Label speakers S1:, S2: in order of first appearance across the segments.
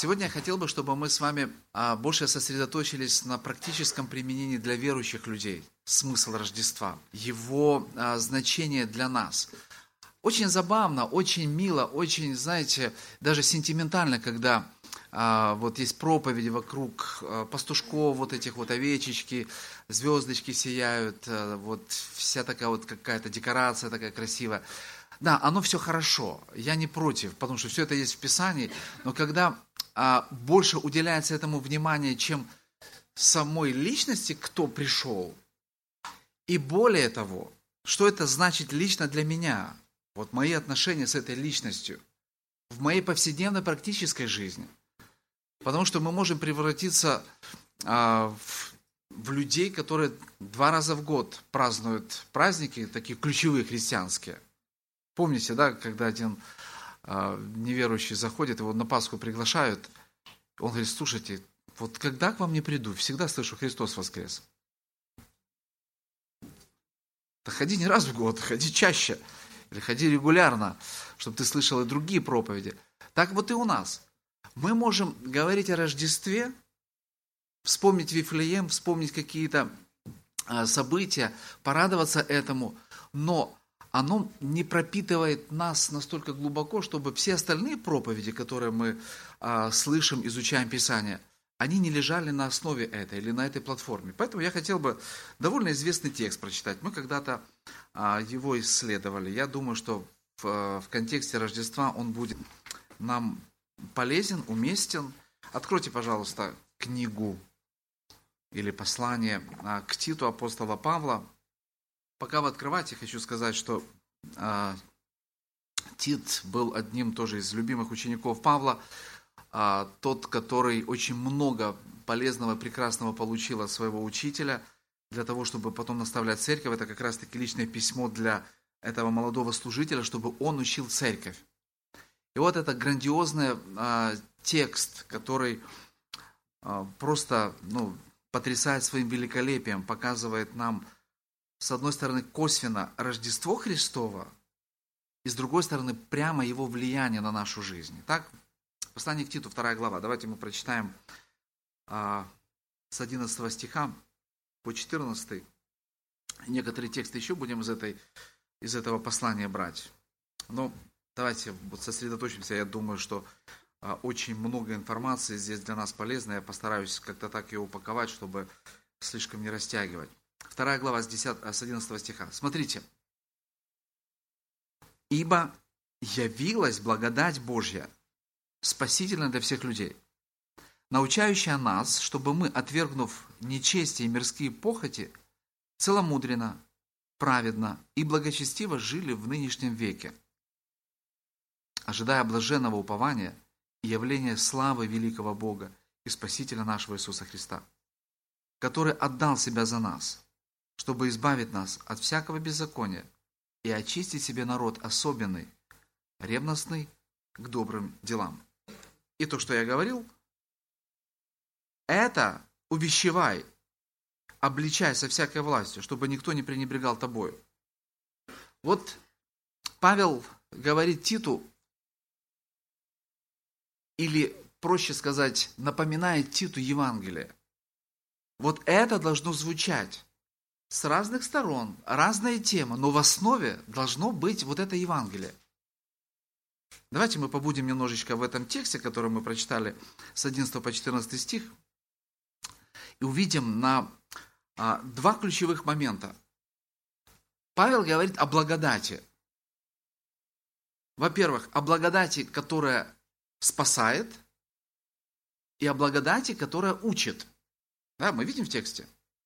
S1: Сегодня я хотел бы, чтобы мы с вами больше сосредоточились на практическом применении для верующих людей. Смысл Рождества, его значение для нас. Очень забавно, очень мило, очень, знаете, даже сентиментально, когда вот есть проповеди вокруг пастушков, вот этих вот овечечки, звездочки сияют, вот вся такая вот какая-то декорация такая красивая. Да, оно все хорошо, я не против, потому что все это есть в Писании, но когда больше уделяется этому внимания, чем самой личности, кто пришел, и более того, что это значит лично для меня, вот мои отношения с этой личностью, в моей повседневной практической жизни. Потому что мы можем превратиться в людей, которые 2 раза в год празднуют праздники, такие ключевые христианские. Помните, да, когда один неверующий заходит, его на Пасху приглашают, он говорит: слушайте, вот когда к вам не приду, всегда слышу: Христос воскрес. Да ходи не раз в год, ходи чаще, или ходи регулярно, чтобы ты слышал и другие проповеди. Так вот и у нас. Мы можем говорить о Рождестве, вспомнить Вифлеем, вспомнить какие-то события, порадоваться этому, но оно не пропитывает нас настолько глубоко, чтобы все остальные проповеди, которые мы слышим, изучаем Писание, они не лежали на основе этой или на этой платформе. Поэтому я хотел бы довольно известный текст прочитать. Мы когда-то его исследовали. Я думаю, что в контексте Рождества он будет нам полезен, уместен. Откройте, пожалуйста, книгу или послание к Титу апостола Павла. Пока вы открываете, хочу сказать, что Тит был одним тоже из любимых учеников Павла, тот, который очень много полезного, прекрасного получил от своего учителя, для того, чтобы потом наставлять церковь. Это как раз-таки личное письмо для этого молодого служителя, чтобы он учил церковь. И вот это грандиозный текст, который просто потрясает своим великолепием, показывает нам, с одной стороны, косвенно Рождество Христово, и с другой стороны, прямо его влияние на нашу жизнь. Итак, послание к Титу, 2 глава. Давайте мы прочитаем с 11 стиха по 14. Некоторые тексты еще будем из этого послания брать. Но давайте вот сосредоточимся. Я думаю, что очень много информации здесь для нас полезной. Я постараюсь как-то так ее упаковать, чтобы слишком не растягивать. 2 глава с 11 стиха. Смотрите. «Ибо явилась благодать Божья, спасительная для всех людей, научающая нас, чтобы мы, отвергнув нечестие и мирские похоти, целомудренно, праведно и благочестиво жили в нынешнем веке, ожидая блаженного упования и явления славы великого Бога и Спасителя нашего Иисуса Христа, который отдал себя за нас, чтобы избавить нас от всякого беззакония и очистить себе народ особенный, ревностный к добрым делам». И то, что я говорил, это увещевай, обличай со всякой властью, чтобы никто не пренебрегал тобою. Вот Павел говорит Титу, или, проще сказать, напоминает Титу Евангелие. Вот это должно звучать с разных сторон, разная тема, но в основе должно быть вот это Евангелие. Давайте мы побудем немножечко в этом тексте, который мы прочитали с 11 по 14 стих, и увидим на 2 ключевых момента. Павел говорит о благодати. Во-первых, о благодати, которая спасает, и о благодати, которая учит. Да, мы видим в тексте.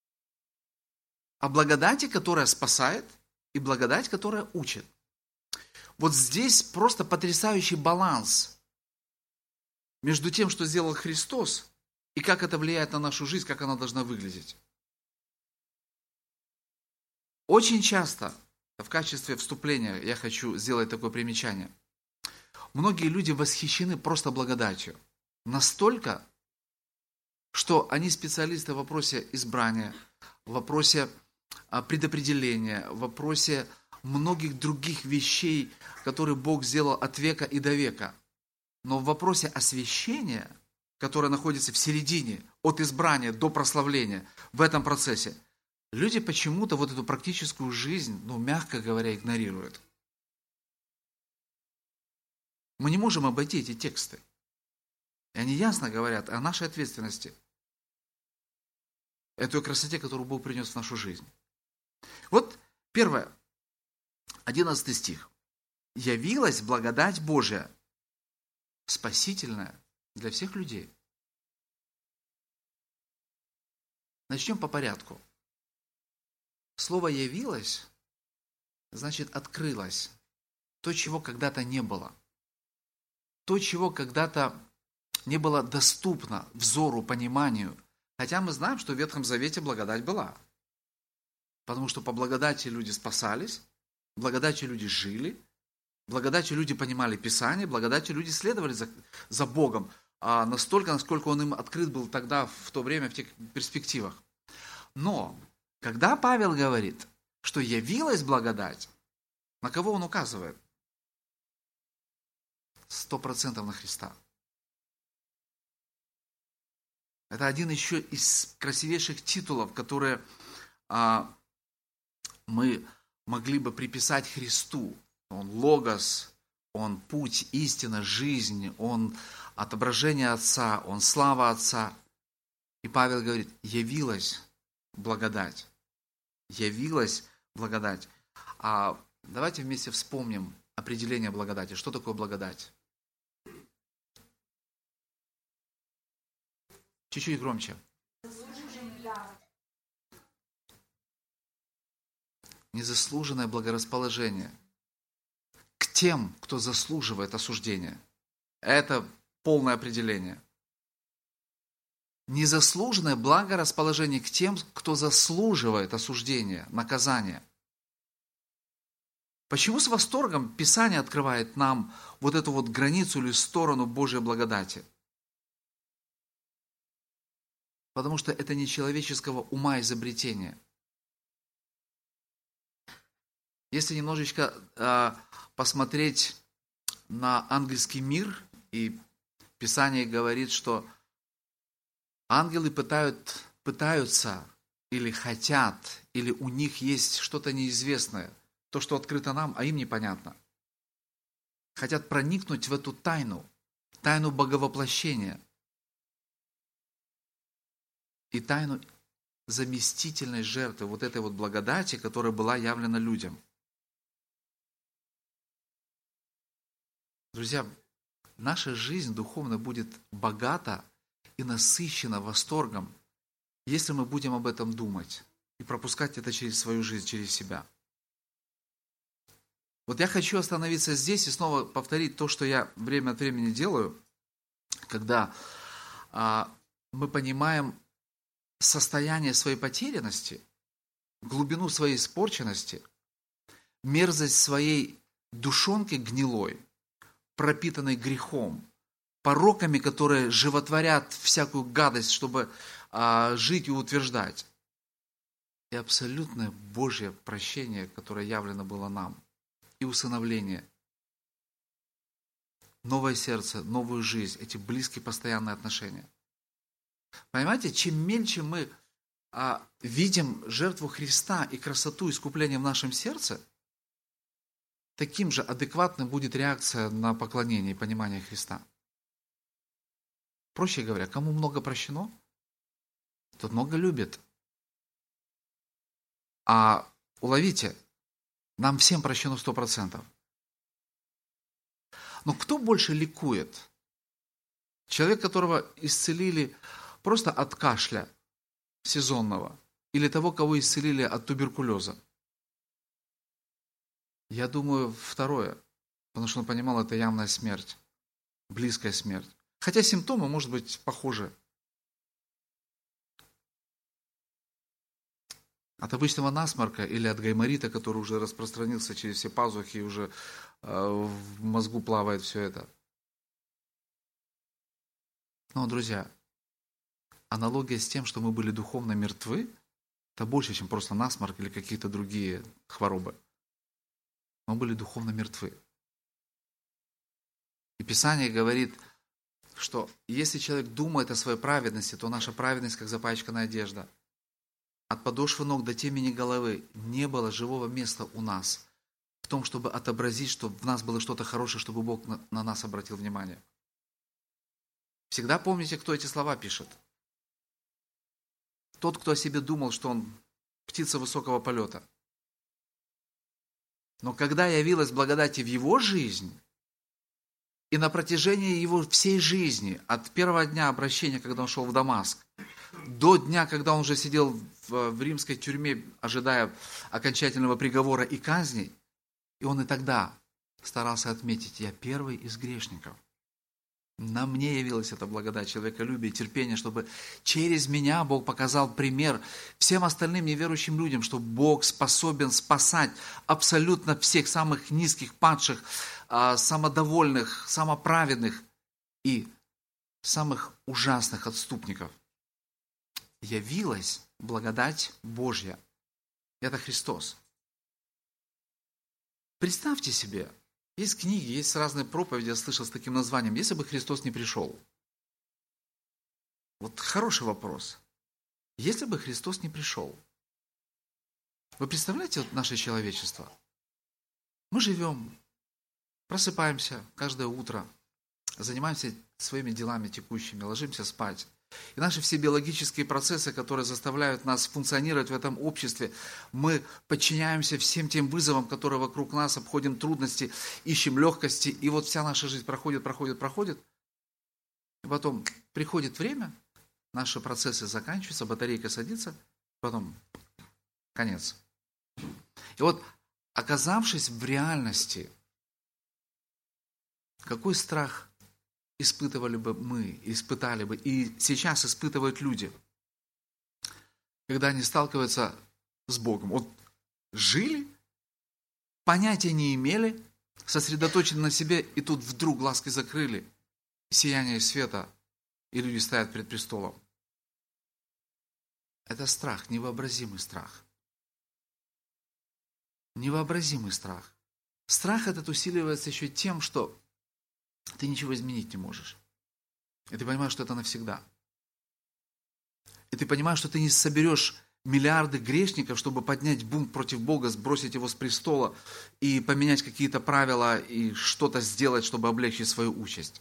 S1: О благодати, которая спасает, и благодать, которая учит. Вот здесь просто потрясающий баланс между тем, что сделал Христос, и как это влияет на нашу жизнь, как она должна выглядеть. Очень часто, в качестве вступления, я хочу сделать такое примечание. Многие люди восхищены просто благодатью. Настолько, что они специалисты в вопросе избрания, в вопросе предопределения, в вопросе многих других вещей, которые Бог сделал от века и до века. Но в вопросе освящения которая находится в середине, от избрания до прославления, в этом процессе, люди почему-то вот эту практическую жизнь, мягко говоря, игнорируют. Мы не можем обойти эти тексты. И они ясно говорят о нашей ответственности, о той красоте, которую Бог принес в нашу жизнь. Вот первое, 11 стих. «Явилась благодать Божия, спасительная для всех людей». Начнем по порядку. Слово «явилось» значит «открылось». То, чего когда-то не было. То, чего когда-то не было доступно взору, пониманию. Хотя мы знаем, что в Ветхом Завете благодать была. Потому что по благодати люди спасались, благодатью люди жили, благодатью люди понимали Писание, благодатью люди следовали за Богом, настолько, насколько Он им открыт был тогда, в то время, в тех перспективах. Но, когда Павел говорит, что явилась благодать, на кого он указывает? 100% на Христа. Это один еще из красивейших титулов, которые мы могли бы приписать Христу. Он логос, он путь, истина, жизнь, он отображение Отца, он слава Отца. И Павел говорит, явилась благодать. Явилась благодать. Давайте вместе вспомним определение благодати. Что такое благодать? Чуть-чуть громче. Незаслуженное благорасположение к тем, кто заслуживает осуждения. Это полное определение. Незаслуженное благорасположение к тем, кто заслуживает осуждения, наказания. Почему с восторгом Писание открывает нам вот эту вот границу или сторону Божьей благодати? Потому что это не человеческого ума изобретение. Если немножечко посмотреть на ангельский мир, и Писание говорит, что ангелы пытаются или хотят, или у них есть что-то неизвестное, то, что открыто нам, а им непонятно. Хотят проникнуть в эту тайну Боговоплощения и тайну заместительной жертвы, вот этой вот благодати, которая была явлена людям. Друзья, наша жизнь духовно будет богата и насыщена восторгом, если мы будем об этом думать и пропускать это через свою жизнь, через себя. Вот я хочу остановиться здесь и снова повторить то, что я время от времени делаю, когда мы понимаем состояние своей потерянности, глубину своей испорченности, мерзость своей душонки гнилой, пропитанной грехом, пороками, которые животворят всякую гадость, чтобы жить и утверждать. И абсолютное Божье прощение, которое явлено было нам, и усыновление, новое сердце, новую жизнь, эти близкие постоянные отношения. Понимаете, чем мельче мы видим жертву Христа и красоту искупления в нашем сердце, таким же адекватной будет реакция на поклонение и понимание Христа. Проще говоря, кому много прощено, тот много любит. А уловите, нам всем прощено 100%. Но кто больше ликует? Человек, которого исцелили просто от кашля сезонного, или того, кого исцелили от туберкулеза? Я думаю, второе, потому что он понимал, это явная смерть, близкая смерть. Хотя симптомы, может быть, похожи. От обычного насморка или от гайморита, который уже распространился через все пазухи и уже в мозгу плавает все это. Но, друзья, аналогия с тем, что мы были духовно мертвы, это больше, чем просто насморк или какие-то другие хворобы. Мы были духовно мертвы. И Писание говорит, что если человек думает о своей праведности, то наша праведность как запачканная одежда. От подошвы ног до темени головы не было живого места у нас в том, чтобы отобразить, чтобы в нас было что-то хорошее, чтобы Бог на нас обратил внимание. Всегда помните, кто эти слова пишет. Тот, кто о себе думал, что он птица высокого полета. Но когда явилась благодать в его жизнь, и на протяжении его всей жизни, от первого дня обращения, когда он шел в Дамаск, до дня, когда он уже сидел в римской тюрьме, ожидая окончательного приговора и казни, и он и тогда старался отметить: я первый из грешников. На мне явилась эта благодать, человеколюбие, терпение, чтобы через меня Бог показал пример всем остальным неверующим людям, что Бог способен спасать абсолютно всех самых низких, падших, самодовольных, самоправедных и самых ужасных отступников. Явилась благодать Божья. Это Христос. Представьте себе, есть книги, есть разные проповеди, я слышал с таким названием: «Если бы Христос не пришел». Вот хороший вопрос. Если бы Христос не пришел. Вы представляете вот наше человечество? Мы живем, просыпаемся каждое утро, занимаемся своими делами текущими, ложимся спать. И наши все биологические процессы, которые заставляют нас функционировать в этом обществе, мы подчиняемся всем тем вызовам, которые вокруг нас, обходим трудности, ищем легкости, и вот вся наша жизнь проходит. И потом приходит время, наши процессы заканчиваются, батарейка садится, потом конец. И вот, оказавшись в реальности, какой страх испытывали бы мы, испытали бы, и сейчас испытывают люди, когда они сталкиваются с Богом. Вот жили, понятия не имели, сосредоточены на себе, и тут вдруг глазки закрыли, сияние света, и люди стоят перед престолом. Это страх, невообразимый страх. Невообразимый страх. Страх этот усиливается еще тем, что ты ничего изменить не можешь. И ты понимаешь, что это навсегда. И ты понимаешь, что ты не соберешь миллиарды грешников, чтобы поднять бунт против Бога, сбросить его с престола и поменять какие-то правила и что-то сделать, чтобы облегчить свою участь.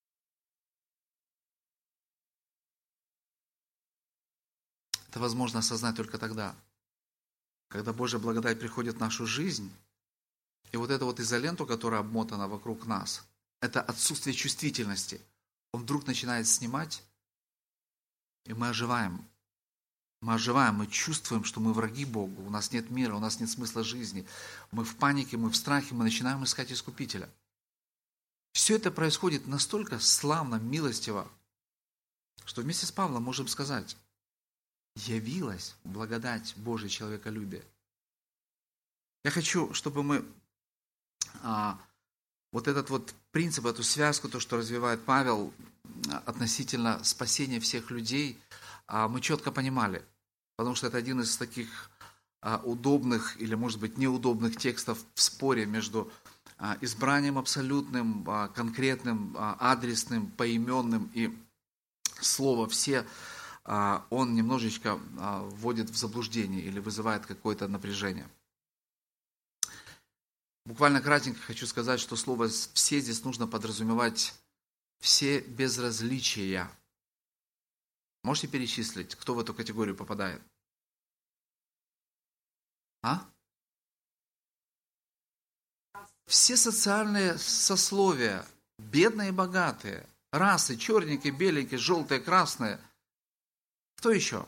S1: Это возможно осознать только тогда, когда Божья благодать приходит в нашу жизнь, и вот эту вот изоленту, которая обмотана вокруг нас, это отсутствие чувствительности, он вдруг начинает снимать, и мы оживаем. Мы оживаем, мы чувствуем, что мы враги Богу, у нас нет мира, у нас нет смысла жизни. Мы в панике, мы в страхе, мы начинаем искать Искупителя. Все это происходит настолько славно, милостиво, что вместе с Павлом можем сказать: явилась благодать Божьей человеколюбия. Я хочу, чтобы мы вот этот вот принцип, эту связку, то, что развивает Павел относительно спасения всех людей, мы четко понимали. Потому что это один из таких удобных или, может быть, неудобных текстов в споре между избранием абсолютным, конкретным, адресным, поименным и слово «все», он немножечко вводит в заблуждение или вызывает какое-то напряжение. Буквально кратенько хочу сказать, что слово «все» здесь нужно подразумевать все безразличия. Можете перечислить, кто в эту категорию попадает? Все социальные сословия, бедные и богатые, расы, черненькие, беленькие, желтые, красные. Кто еще?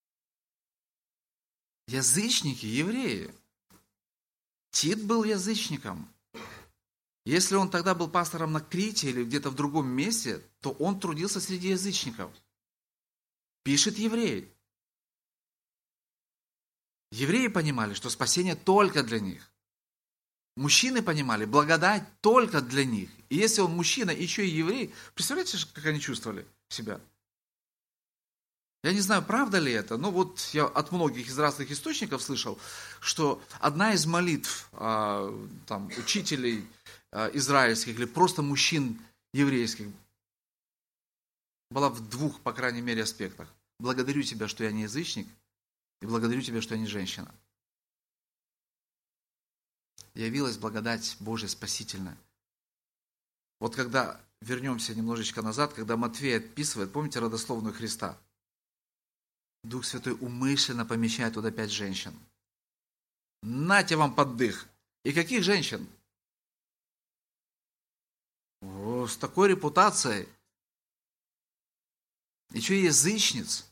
S1: Язычники, евреи. Тит был язычником. Если он тогда был пастором на Крите или где-то в другом месте, то он трудился среди язычников. Пишет еврей. Евреи понимали, что спасение только для них. Мужчины понимали, благодать только для них. И если он мужчина, еще и еврей, представляете, как они чувствовали себя? Я не знаю, правда ли это, но вот я от многих из разных источников слышал, что одна из молитв учителей израильских или просто мужчин еврейских была в двух, по крайней мере, аспектах. Благодарю Тебя, что я не язычник, и благодарю Тебя, что я не женщина. Явилась благодать Божья спасительная. Вот когда вернемся немножечко назад, когда Матфей описывает, помните родословную Христа? Дух Святой умышленно помещает туда 5 женщин. Нате вам поддых. И каких женщин? О, с такой репутацией. Еще и язычниц.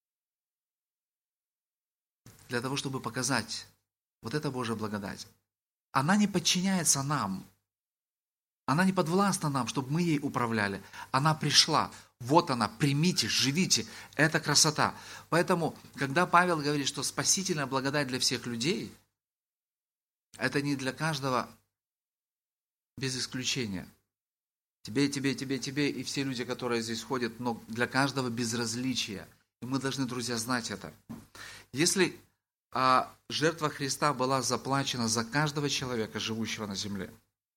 S1: Для того, чтобы показать, вот это Божья благодать. Она не подчиняется нам. Она не подвластна нам, чтобы мы ей управляли. Она пришла. Вот она, примите, живите. Это красота. Поэтому, когда Павел говорит, что спасительная благодать для всех людей, это не для каждого без исключения. Тебе, и все люди, которые здесь ходят, но для каждого без различия. И мы должны, друзья, знать это. Если жертва Христа была заплачена за каждого человека, живущего на земле,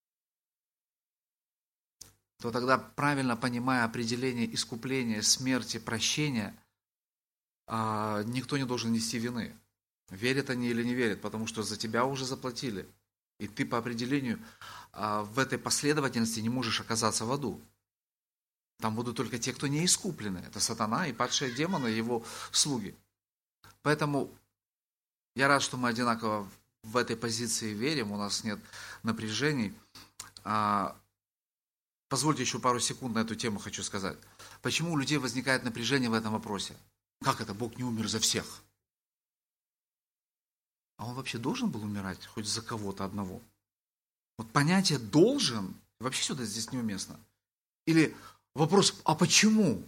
S1: то тогда, правильно понимая определение искупления, смерти, прощения, никто не должен нести вины. Верят они или не верят, потому что за тебя уже заплатили. И ты по определению в этой последовательности не можешь оказаться в аду. Там будут только те, кто не искуплены. Это сатана и падшие демоны, его слуги. Поэтому я рад, что мы одинаково в этой позиции верим, у нас нет напряжений. Позвольте еще пару секунд на эту тему хочу сказать. Почему у людей возникает напряжение в этом вопросе? Как это Бог не умер за всех? А он вообще должен был умирать хоть за кого-то одного? Вот понятие «должен» вообще сюда здесь неуместно. Или вопрос «а почему?»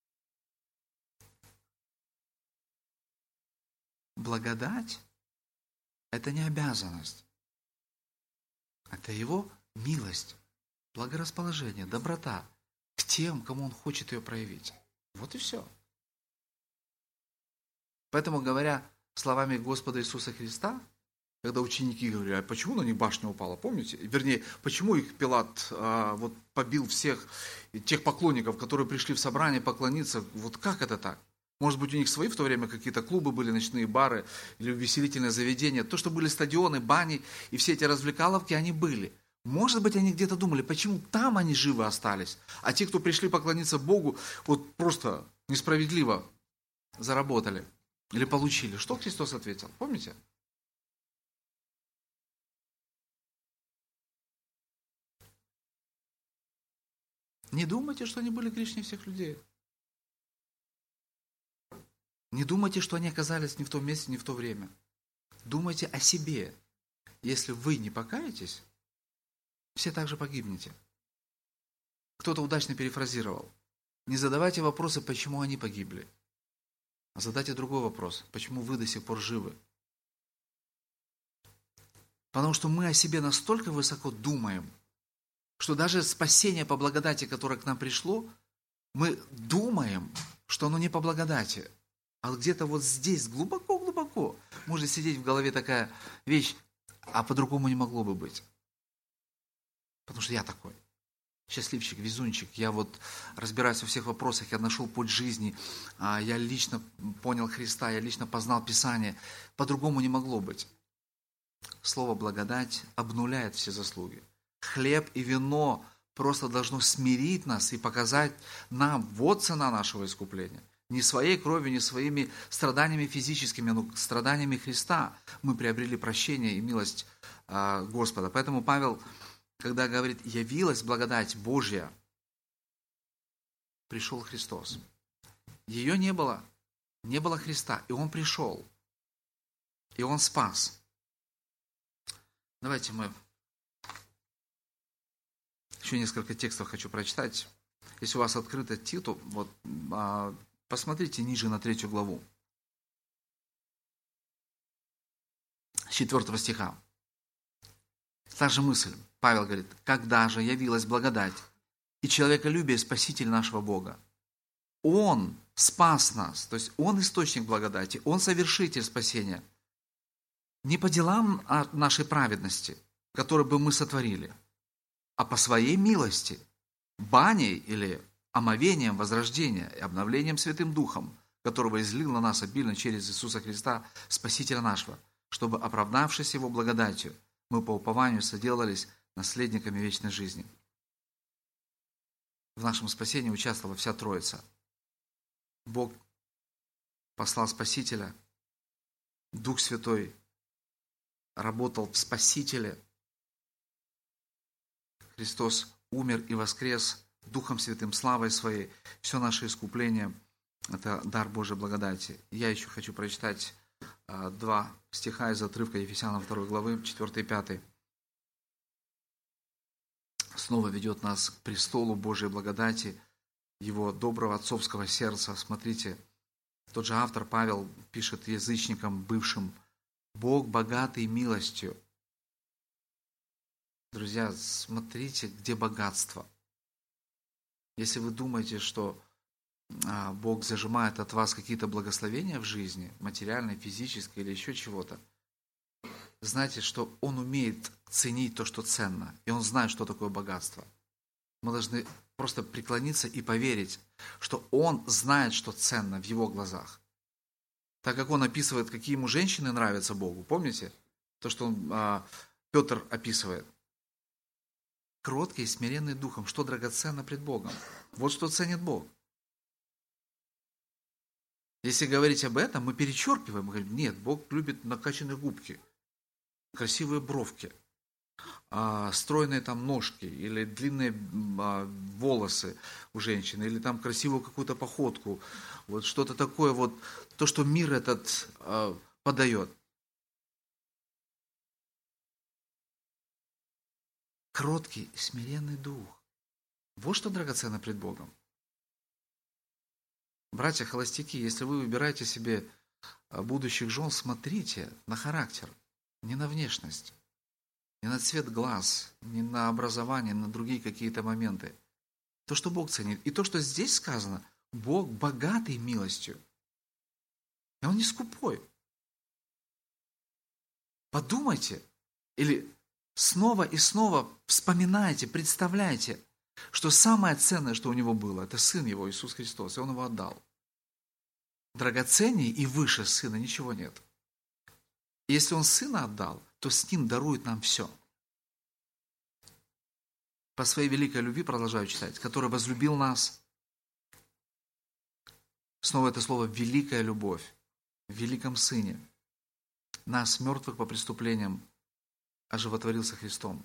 S1: Благодать – это не обязанность. Это его милость, благорасположение, доброта к тем, кому он хочет ее проявить. Вот и все. Поэтому, говоря словами Господа Иисуса Христа, когда ученики говорили, а почему на них башня упала, помните? Вернее, почему их Пилат побил всех тех поклонников, которые пришли в собрание поклониться, вот как это так? Может быть, у них свои в то время какие-то клубы были, ночные бары или увеселительные заведения. То, что были стадионы, бани и все эти развлекаловки, они были. Может быть, они где-то думали, почему там они живы остались, а те, кто пришли поклониться Богу, вот просто несправедливо заработали или получили. Что Христос ответил? Помните? Не думайте, что они были грешнее всех людей. Не думайте, что они оказались не в том месте, не в то время. Думайте о себе. Если вы не покаетесь, все также погибнете. Кто-то удачно перефразировал. Не задавайте вопросы, почему они погибли. А задайте другой вопрос. Почему вы до сих пор живы? Потому что мы о себе настолько высоко думаем, что даже спасение по благодати, которое к нам пришло, мы думаем, что оно не по благодати. А где-то вот здесь, глубоко-глубоко, может сидеть в голове такая вещь, а по-другому не могло бы быть. Потому что я такой. Счастливчик, везунчик. Я вот разбираюсь во всех вопросах, я нашел путь жизни, я лично понял Христа, я лично познал Писание. По-другому не могло быть. Слово «благодать» обнуляет все заслуги. Хлеб и вино просто должно смирить нас и показать нам, вот цена нашего искупления. Не своей кровью, не своими страданиями физическими, но страданиями Христа мы приобрели прощение и милость Господа. Поэтому Павел, когда говорит «явилась благодать Божья», пришел Христос. Ее не было Христа, и Он пришел, и Он спас. Давайте мы еще несколько текстов хочу прочитать. Если у вас открыто Титу, вот, посмотрите ниже на 3 главу. С 4 стиха. Та же мысль. Павел говорит, когда же явилась благодать и человеколюбие Спаситель нашего Бога. Он спас нас, то есть Он источник благодати, Он совершитель спасения. Не по делам нашей праведности, которые бы мы сотворили, а по своей милости, баней или омовением возрождения и обновлением Святым Духом, которого излил на нас обильно через Иисуса Христа, Спасителя нашего, чтобы, оправдавшись Его благодатью, мы по упованию соделались наследниками вечной жизни. В нашем спасении участвовала вся Троица. Бог послал Спасителя, Дух Святой работал в Спасителе, Христос умер и воскрес Духом Святым, славой Своей. Все наше искупление – это дар Божьей благодати. Я еще хочу прочитать 2 стиха из отрывка Ефесянам 2 главы, 4 и 5. Снова ведет нас к престолу Божьей благодати, Его доброго отцовского сердца. Смотрите, тот же автор Павел пишет язычникам бывшим: «Бог богатый милостью». Друзья, смотрите, где богатство. Если вы думаете, что Бог зажимает от вас какие-то благословения в жизни, материальные, физические или еще чего-то, знайте, что Он умеет ценить то, что ценно, и Он знает, что такое богатство. Мы должны просто преклониться и поверить, что Он знает, что ценно в Его глазах. Так как Он описывает, какие ему женщины нравятся Богу, помните? То, что Петр описывает. Кроткий и смиренный духом, что драгоценно пред Богом. Вот что ценит Бог. Если говорить об этом, мы перечеркиваем, мы говорим: нет, Бог любит накачанные губки, красивые бровки, стройные там ножки, или длинные волосы у женщины, или там красивую какую-то походку, вот что-то такое, вот то, что мир этот подает. Кроткий и смиренный дух. Вот что драгоценно пред Богом. Братья-холостяки, если вы выбираете себе будущих жен, смотрите на характер, не на внешность, не на цвет глаз, не на образование, на другие какие-то моменты. То, что Бог ценит. И то, что здесь сказано, Бог богатый милостью. И Он не скупой. Подумайте, или снова и снова вспоминайте, представляйте, что самое ценное, что у Него было, это Сын Его, Иисус Христос, и Он Его отдал. Драгоценнее и выше Сына ничего нет. И если Он Сына отдал, то с Ним дарует нам все. По своей великой любви, продолжаю читать, который возлюбил нас. Снова это слово «великая любовь» в великом Сыне. Нас, мертвых по преступлениям, оживотворился Христом.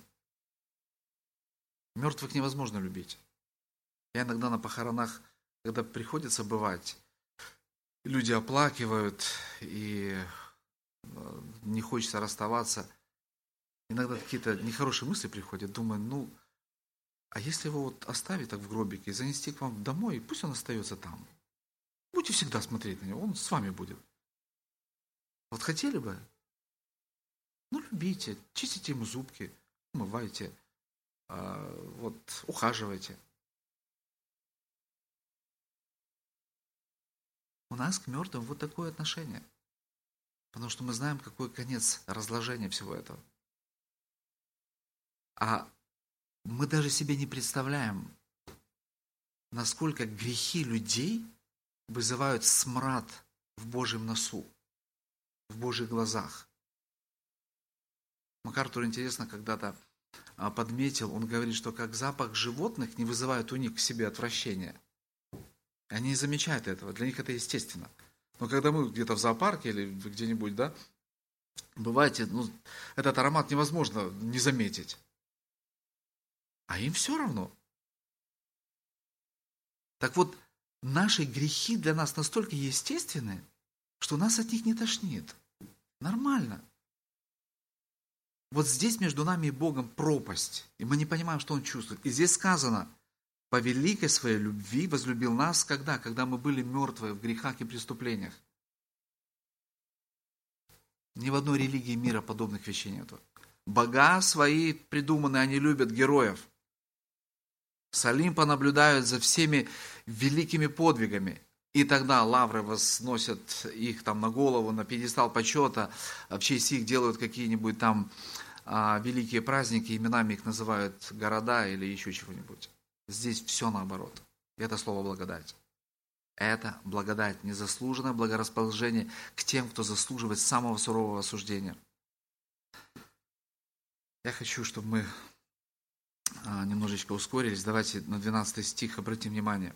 S1: Мертвых невозможно любить. Я иногда на похоронах, когда приходится бывать, люди оплакивают, и не хочется расставаться. Иногда какие-то нехорошие мысли приходят. Думаю, а если его вот оставить так в гробике и занести к вам домой, и пусть он остается там. Будете всегда смотреть на него, он с вами будет. Вот хотели бы? Любите, чистите ему зубки, умывайте, ухаживайте. У нас к мертвым вот такое отношение. Потому что мы знаем, какой конец разложения всего этого. А мы даже себе не представляем, насколько грехи людей вызывают смрад в Божьем носу, в Божьих глазах. МакАртур, интересно, когда-то подметил, он говорит, что как запах животных не вызывает у них к себе отвращения. Они не замечают этого, для них это естественно. Но когда мы где-то в зоопарке или где-нибудь, бываете, этот аромат невозможно не заметить. А им все равно. Так вот, наши грехи для нас настолько естественны, что нас от них не тошнит. Нормально. Вот здесь между нами и Богом пропасть, и мы не понимаем, что Он чувствует. И здесь сказано: по великой своей любви возлюбил нас когда? Когда мы были мертвые в грехах и преступлениях. Ни в одной религии мира подобных вещей нету. Бога свои придуманные, они любят героев. С Олимпа наблюдают за всеми великими подвигами. И тогда лавры возносят их там на голову, на пьедестал почета, в честь их делают какие-нибудь там великие праздники, именами их называют города или еще чего-нибудь. Здесь все наоборот. И это слово благодать. Это благодать, незаслуженное благорасположение к тем, кто заслуживает самого сурового осуждения. Я хочу, чтобы мы немножечко ускорились. Давайте на 12 стих обратим внимание.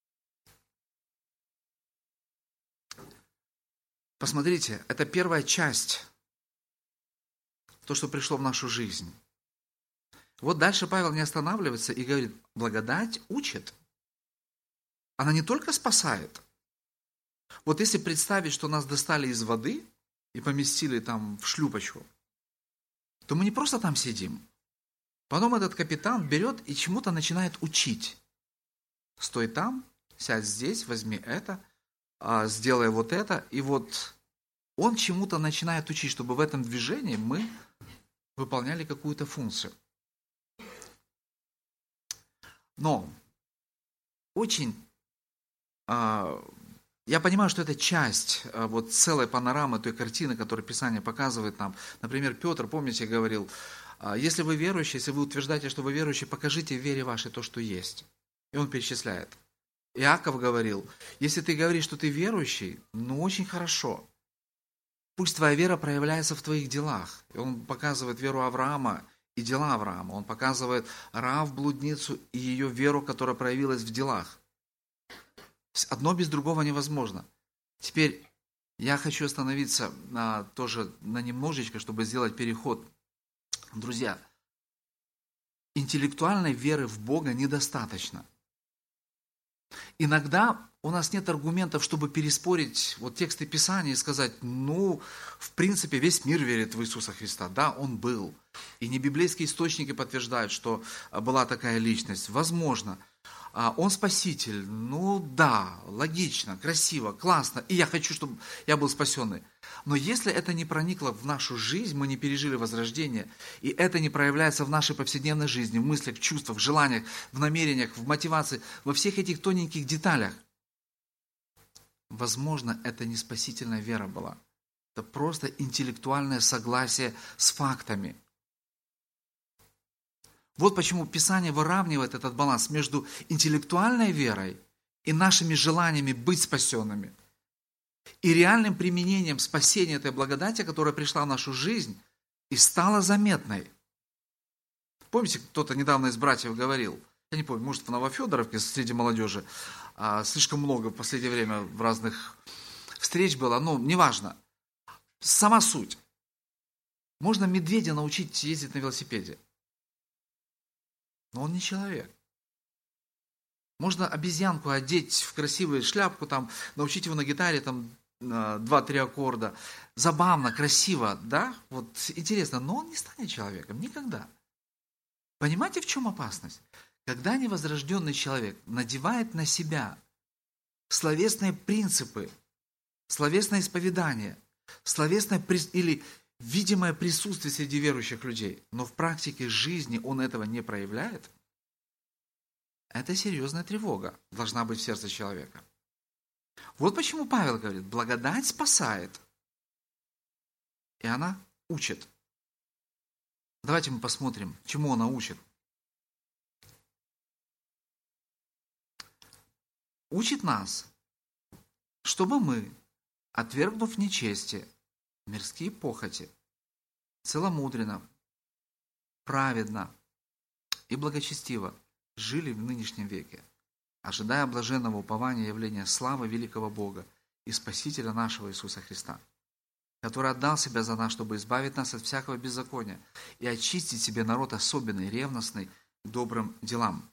S1: Посмотрите, это первая часть, то, что пришло в нашу жизнь. Вот дальше Павел не останавливается и говорит, благодать учит. Она не только спасает. Вот если представить, что нас достали из воды и поместили там в шлюпочку, то мы не просто там сидим. Потом этот капитан берет и чему-то начинает учить. Стой там, сядь здесь, возьми это, сделай вот это. И вот он чему-то начинает учить, чтобы в этом движении мы выполняли какую-то функцию. Но очень... Я понимаю, что это часть вот целой панорамы той картины, которую Писание показывает нам. Например, Петр, помните, говорил, если вы верующие, если вы утверждаете, что вы верующие, покажите в вере вашей то, что есть. И он перечисляет. Иаков говорил, если ты говоришь, что ты верующий, ну очень хорошо. Пусть твоя вера проявляется в твоих делах. И он показывает веру Авраама и дела Авраама. Он показывает Раав, блудницу, и ее веру, которая проявилась в делах. Одно без другого невозможно. Теперь я хочу остановиться тоже на немножечко, чтобы сделать переход. Друзья, интеллектуальной веры в Бога недостаточно. Иногда у нас нет аргументов, чтобы переспорить вот тексты Писания и сказать, ну, в принципе, весь мир верит в Иисуса Христа. Да, Он был. И небиблейские источники подтверждают, что была такая личность. Возможно. Он спаситель. Ну да, логично, красиво, классно. И я хочу, чтобы я был спасенный. Но если это не проникло в нашу жизнь, мы не пережили возрождение, и это не проявляется в нашей повседневной жизни, в мыслях, в чувствах, в желаниях, в намерениях, в мотивации, во всех этих тоненьких деталях, возможно, это не спасительная вера была. Это просто интеллектуальное согласие с фактами. Вот почему Писание выравнивает этот баланс между интеллектуальной верой и нашими желаниями быть спасенными, и реальным применением спасения этой благодати, которая пришла в нашу жизнь и стала заметной. Помните, кто-то недавно из братьев говорил, я не помню, может, в Новофедоровке среди молодежи, слишком много в последнее время в разных встреч было, но неважно. Сама суть. Можно медведя научить ездить на велосипеде. Но он не человек. Можно обезьянку одеть в красивую шляпку, там, научить его на гитаре там, 2-3 аккорда. Забавно, красиво, да? Вот интересно, но он не станет человеком никогда. Понимаете, в чем опасность? Когда невозрожденный человек надевает на себя словесные принципы, словесное исповедание, словесное или видимое присутствие среди верующих людей, но в практике жизни он этого не проявляет, это серьезная тревога должна быть в сердце человека. Вот почему Павел говорит, благодать спасает, и она учит. Давайте мы посмотрим, чему она учит. Учит нас, чтобы мы, отвергнув нечестие, мирские похоти, целомудренно, праведно и благочестиво жили в нынешнем веке, ожидая блаженного упования явления славы великого Бога и Спасителя нашего Иисуса Христа, который отдал себя за нас, чтобы избавить нас от всякого беззакония и очистить себе народ особенный, ревностный к добрым делам.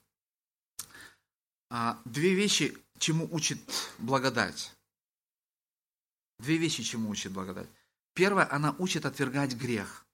S1: Две вещи, чему учит благодать. Две вещи, чему учит благодать. Первое, она учит отвергать грех.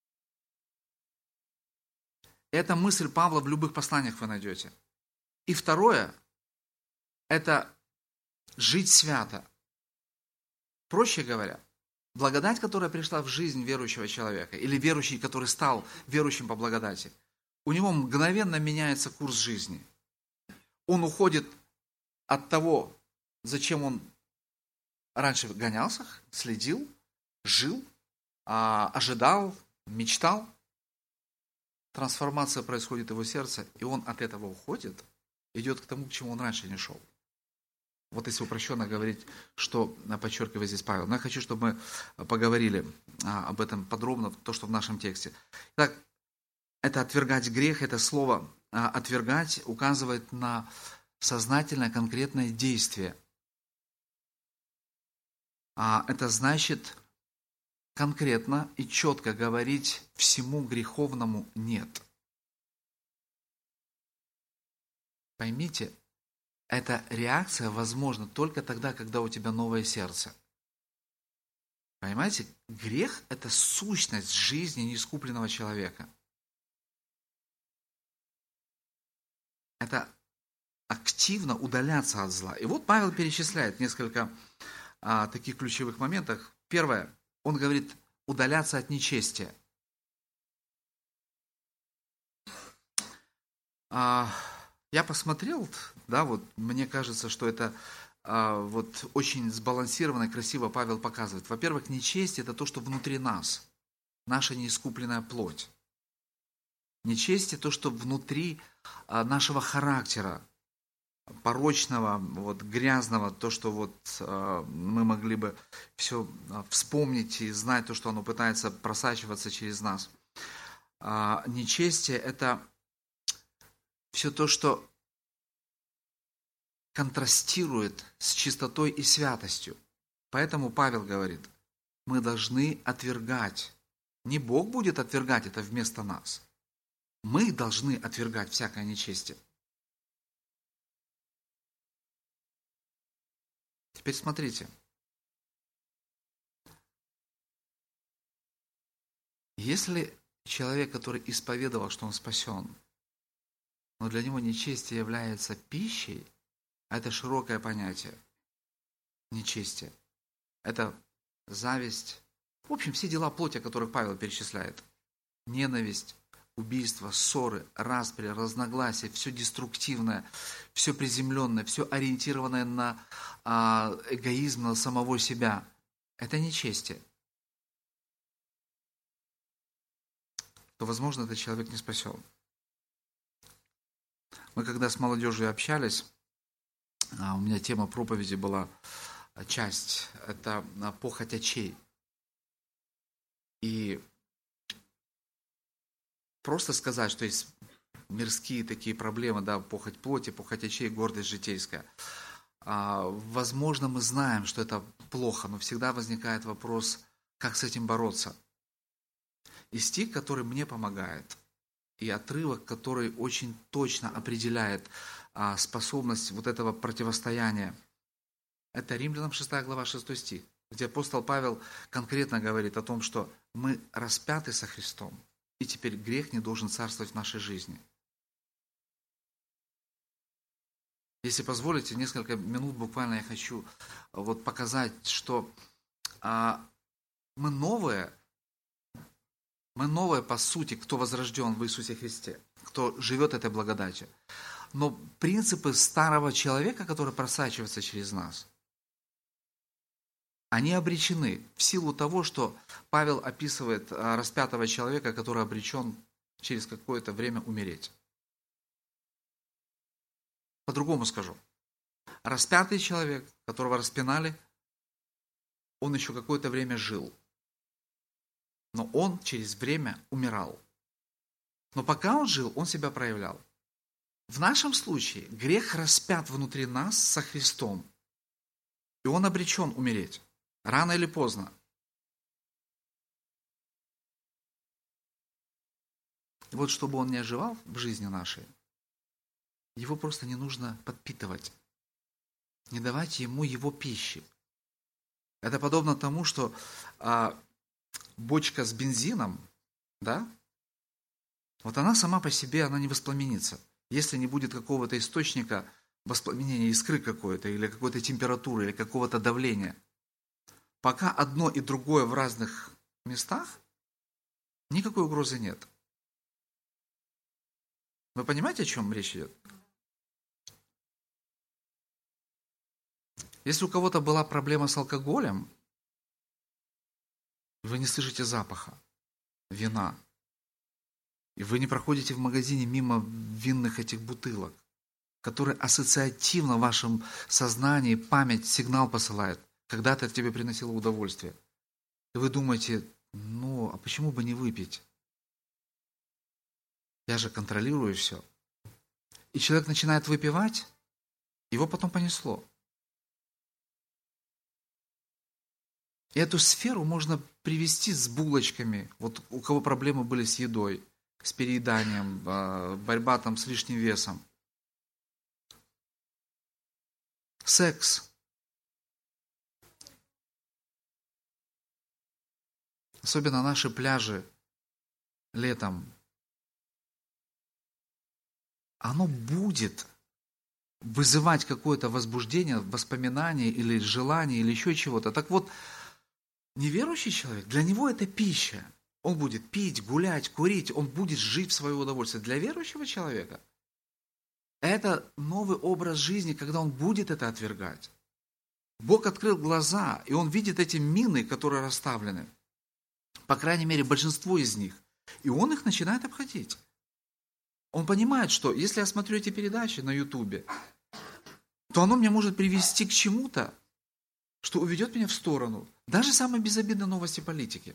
S1: Это мысль Павла в любых посланиях вы найдете. И второе, это жить свято. Проще говоря, благодать, которая пришла в жизнь верующего человека, или верующий, который стал верующим по благодати, у него мгновенно меняется курс жизни. Он уходит от того, зачем он раньше гонялся, следил, жил, ожидал, мечтал. Трансформация происходит в его сердце, и он от этого уходит, идет к тому, к чему он раньше не шел. Вот если упрощенно говорить, что подчеркивает здесь Павел. Но я хочу, чтобы мы поговорили об этом подробно, то, что в нашем тексте. Итак, это отвергать грех, это слово отвергать указывает на сознательное конкретное действие. Это значит конкретно и четко говорить всему греховному «нет». Поймите, эта реакция возможна только тогда, когда у тебя новое сердце. Понимаете, грех – это сущность жизни неискупленного человека. Это активно удаляться от зла. И вот Павел перечисляет несколько таких ключевых моментов. Первое, он говорит удаляться от нечестия. Я посмотрел, да, вот мне кажется, что это вот очень сбалансированно и красиво Павел показывает. Во-первых, нечестие – это то, что внутри нас, наша неискупленная плоть. Нечестие – то, что внутри нашего характера, порочного, вот, грязного, то, что вот мы могли бы все вспомнить и знать, то, что оно пытается просачиваться через нас. Нечестие – это все то, что контрастирует с чистотой и святостью. Поэтому Павел говорит, мы должны отвергать. Не Бог будет отвергать это вместо нас. Мы должны отвергать всякое нечестие. Теперь смотрите. Если человек, который исповедовал, что он спасен, но для него нечестие является пищей, а это широкое понятие, нечестие. Это зависть. В общем, все дела плоти, о которых Павел перечисляет. Ненависть, убийства, ссоры, распри, разногласия, все деструктивное, все приземленное, все ориентированное на эгоизм, на самого себя. Это нечестие. То, возможно, этот человек не спасен. Мы когда с молодежью общались, у меня тема проповеди была часть, это похоть очей. И просто сказать, что есть мирские такие проблемы, да, похоть плоти, похоть очей, гордость житейская. Возможно, мы знаем, что это плохо, но всегда возникает вопрос, как с этим бороться. И стих, который мне помогает, и отрывок, который очень точно определяет способность вот этого противостояния, это Римлянам 6 глава, 6 стих, где апостол Павел конкретно говорит о том, что мы распяты со Христом, и теперь грех не должен царствовать в нашей жизни. Если позволите, несколько минут буквально я хочу вот показать, что мы новые по сути, кто возрожден в Иисусе Христе, кто живет этой благодатью. Но принципы старого человека, которые просачиваются через нас, они обречены в силу того, что Павел описывает распятого человека, который обречен через какое-то время умереть. По-другому скажу. Распятый человек, которого распинали, он еще какое-то время жил. Но он через время умирал. Но пока он жил, он себя проявлял. В нашем случае грех распят внутри нас со Христом. И он обречен умереть. Рано или поздно. И вот чтобы он не оживал в жизни нашей, его просто не нужно подпитывать. Не давать ему его пищи. Это подобно тому, что бочка с бензином, да, вот она сама по себе, она не воспламенится. Если не будет какого-то источника воспламенения, искры какой-то, или какой-то температуры, или какого-то давления. Пока одно и другое в разных местах, никакой угрозы нет. Вы понимаете, о чем речь идет? Если у кого-то была проблема с алкоголем, вы не слышите запаха вина, и вы не проходите в магазине мимо винных этих бутылок, который ассоциативно в вашем сознании, память, сигнал посылает, когда-то это тебе приносило удовольствие. И вы думаете, а почему бы не выпить? Я же контролирую все. И человек начинает выпивать, его потом понесло. И эту сферу можно привести с булочками. Вот у кого проблемы были с едой, с перееданием, борьба там с лишним весом. Секс. Особенно наши пляжи летом. Оно будет вызывать какое-то возбуждение, воспоминание или желание, или еще чего-то. Так вот, неверующий человек, для него это пища. Он будет пить, гулять, курить, он будет жить в свое удовольствие. Для верующего человека это новый образ жизни, когда он будет это отвергать. Бог открыл глаза, и он видит эти мины, которые расставлены. По крайней мере, большинство из них. И он их начинает обходить. Он понимает, что если я смотрю эти передачи на Ютубе, то оно меня может привести к чему-то, что уведет меня в сторону. Даже самые безобидные новости политики.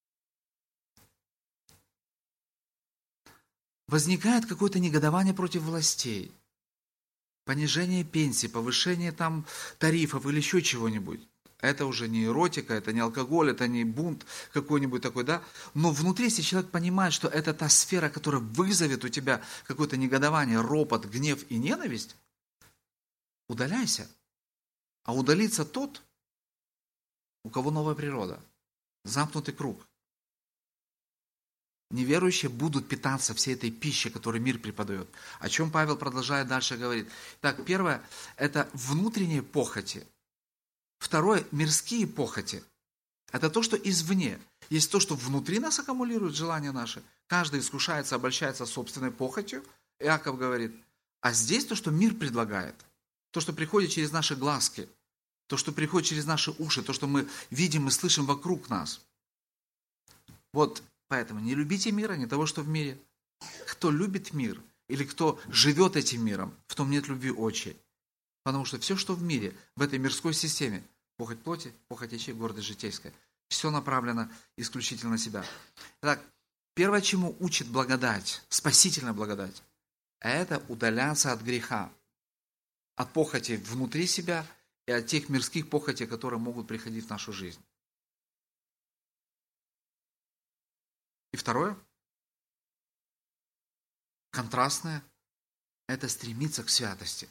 S1: Возникает какое-то негодование против властей. Понижение пенсий, повышение там тарифов или еще чего-нибудь. Это уже не эротика, это не алкоголь, это не бунт какой-нибудь такой, да? Но внутри, если человек понимает, что это та сфера, которая вызовет у тебя какое-то негодование, ропот, гнев и ненависть, удаляйся. А удалится тот, у кого новая природа. Замкнутый круг. Неверующие будут питаться всей этой пищей, которую мир преподает. О чем Павел продолжает дальше говорить. Так, первое, это внутренние похоти. Второе, мирские похоти. Это то, что извне. Есть то, что внутри нас аккумулирует желания наши. Каждый искушается, обольщается собственной похотью. Иаков говорит. А здесь то, что мир предлагает. То, что приходит через наши глазки. То, что приходит через наши уши. То, что мы видим и слышим вокруг нас. Вот поэтому не любите мира, не того, что в мире. Кто любит мир, или кто живет этим миром, в том нет любви очей. Потому что все, что в мире, в этой мирской системе, похоть плоти, похоть очей, гордость житейская, все направлено исключительно на себя. Итак, первое, чему учит благодать, спасительная благодать, это удаляться от греха, от похоти внутри себя и от тех мирских похотей, которые могут приходить в нашу жизнь. И второе, контрастное, это стремиться к святости.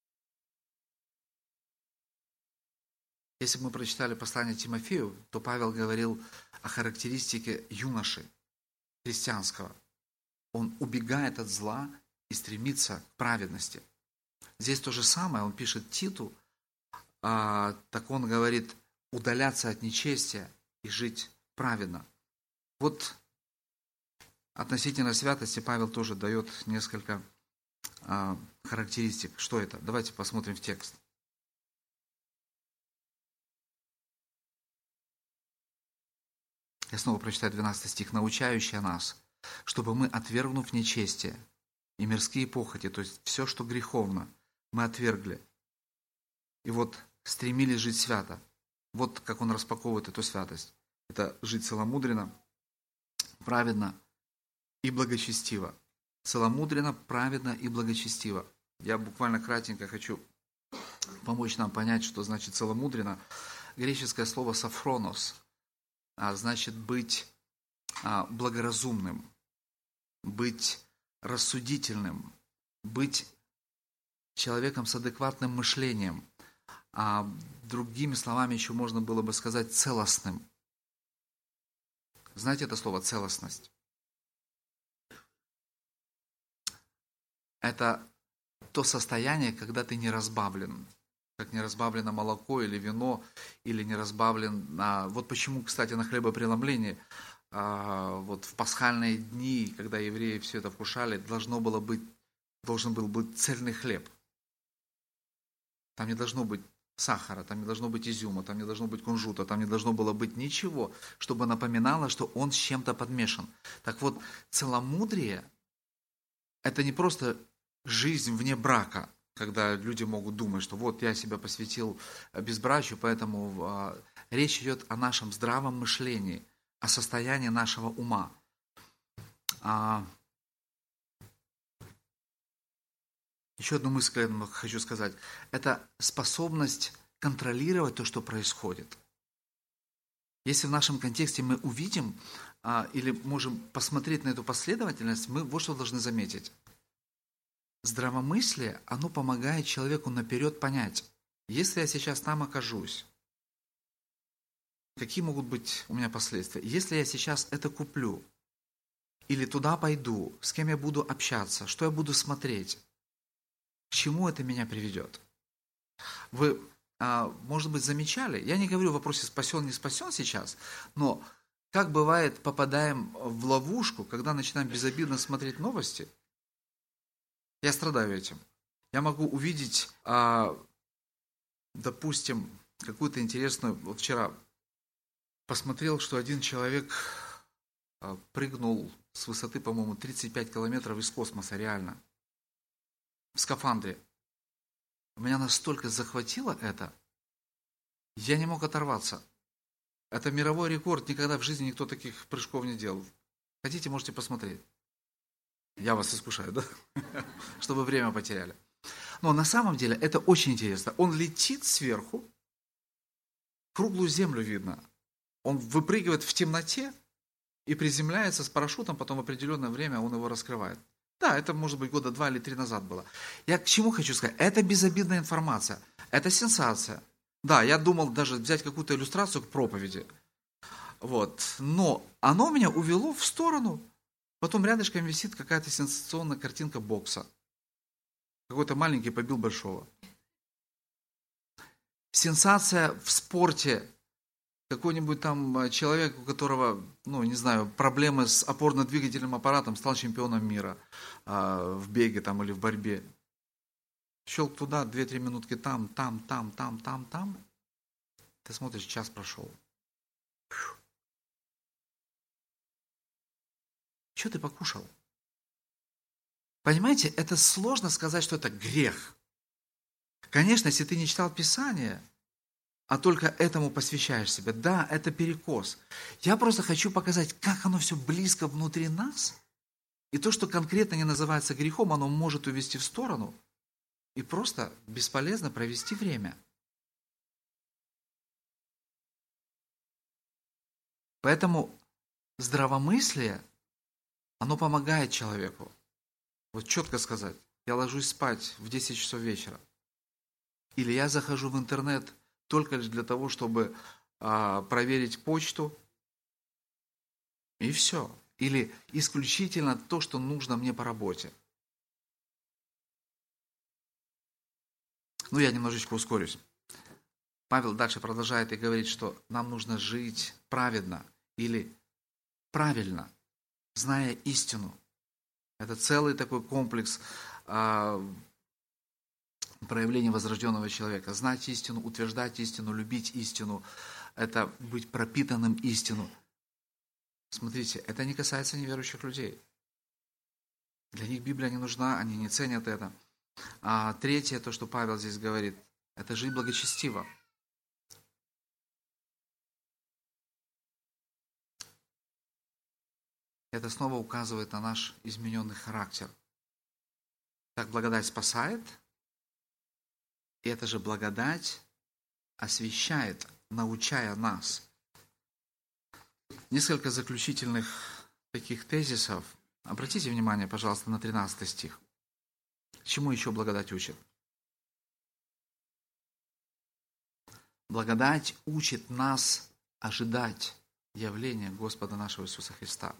S1: Если бы мы прочитали послание Тимофею, то Павел говорил о характеристике юноши христианского. Он убегает от зла и стремится к праведности. Здесь то же самое, он пишет Титу, так он говорит, удаляться от нечестия и жить праведно. Вот относительно святости Павел тоже дает несколько характеристик. Что это? Давайте посмотрим в текст. Я снова прочитаю 12 стих. «Научающий нас, чтобы мы, отвергнув нечестие и мирские похоти, то есть все, что греховно, мы отвергли, и вот стремились жить свято». Вот как он распаковывает эту святость. Это жить целомудренно, праведно и благочестиво. Целомудренно, праведно и благочестиво. Я буквально кратенько хочу помочь нам понять, что значит целомудренно. Греческое слово «софронос» значит быть благоразумным, быть рассудительным, быть человеком с адекватным мышлением. Другими словами еще можно было бы сказать целостным. Знаете это слово «целостность»? Это то состояние, когда ты не разбавлен. Как не разбавлено молоко или вино, или не разбавлен... Вот почему, кстати, на хлебопреломлении, вот в пасхальные дни, когда евреи все это вкушали, должен был быть цельный хлеб. Там не должно быть сахара, там не должно быть изюма, там не должно быть кунжута, там не должно было быть ничего, чтобы напоминало, что он с чем-то подмешан. Так вот, целомудрие – это не просто жизнь вне брака, когда люди могут думать, что вот я себя посвятил безбрачию, поэтому речь идет о нашем здравом мышлении, о состоянии нашего ума. Еще одну мысль хочу сказать. Это способность контролировать то, что происходит. Если в нашем контексте мы увидим или можем посмотреть на эту последовательность, мы вот что должны заметить. Здравомыслие, оно помогает человеку наперед понять, если я сейчас там окажусь, какие могут быть у меня последствия. Если я сейчас это куплю, или туда пойду, с кем я буду общаться, что я буду смотреть, к чему это меня приведет. Вы, может быть, замечали, я не говорю в вопросе спасен, не спасен сейчас, но как бывает, попадаем в ловушку, когда начинаем безобидно смотреть новости. Я страдаю этим. Я могу увидеть, допустим, какую-то интересную... Вот вчера посмотрел, что один человек прыгнул с высоты, по-моему, 35 километров из космоса, реально. В скафандре. Меня настолько захватило это, я не мог оторваться. Это мировой рекорд, никогда в жизни никто таких прыжков не делал. Хотите, можете посмотреть. Я вас искушаю, да? Чтобы время потеряли. Но на самом деле это очень интересно. Он летит сверху, круглую землю видно. Он выпрыгивает в темноте и приземляется с парашютом, потом в определенное время он его раскрывает. Да, это может быть года 2 или 3 назад было. Я к чему хочу сказать? Это безобидная информация. Это сенсация. Да, я думал даже взять какую-то иллюстрацию к проповеди. Вот. Но оно меня увело в сторону. Потом рядышком висит какая-то сенсационная картинка бокса. Какой-то маленький побил большого. Сенсация в спорте. Какой-нибудь там человек, у которого, не знаю, проблемы с опорно-двигательным аппаратом, стал чемпионом мира в беге там или в борьбе. Щелк туда, 2-3 минутки там. Ты смотришь, час прошел. Что ты покушал? Понимаете, это сложно сказать, что это грех. Конечно, если ты не читал Писание, а только этому посвящаешь себя, да, это перекос. Я просто хочу показать, как оно все близко внутри нас, и то, что конкретно не называется грехом, оно может увести в сторону и просто бесполезно провести время. Поэтому здравомыслие, оно помогает человеку. Вот четко сказать, я ложусь спать в 10 часов вечера. Или я захожу в интернет только лишь для того, чтобы проверить почту. И все. Или исключительно то, что нужно мне по работе. Я немножечко ускорюсь. Павел дальше продолжает и говорит, что нам нужно жить праведно или правильно, зная истину. Это целый такой комплекс проявления возрожденного человека. Знать истину, утверждать истину, любить истину. Это быть пропитанным истину. Смотрите, это не касается неверующих людей. Для них Библия не нужна, они не ценят это. Третье, то, что Павел здесь говорит, это жить благочестиво. Это снова указывает на наш измененный характер. Так благодать спасает, и эта же благодать освящает, научая нас. Несколько заключительных таких тезисов. Обратите внимание, пожалуйста, на 13 стих. Чему еще благодать учит? Благодать учит нас ожидать явления Господа нашего Иисуса Христа.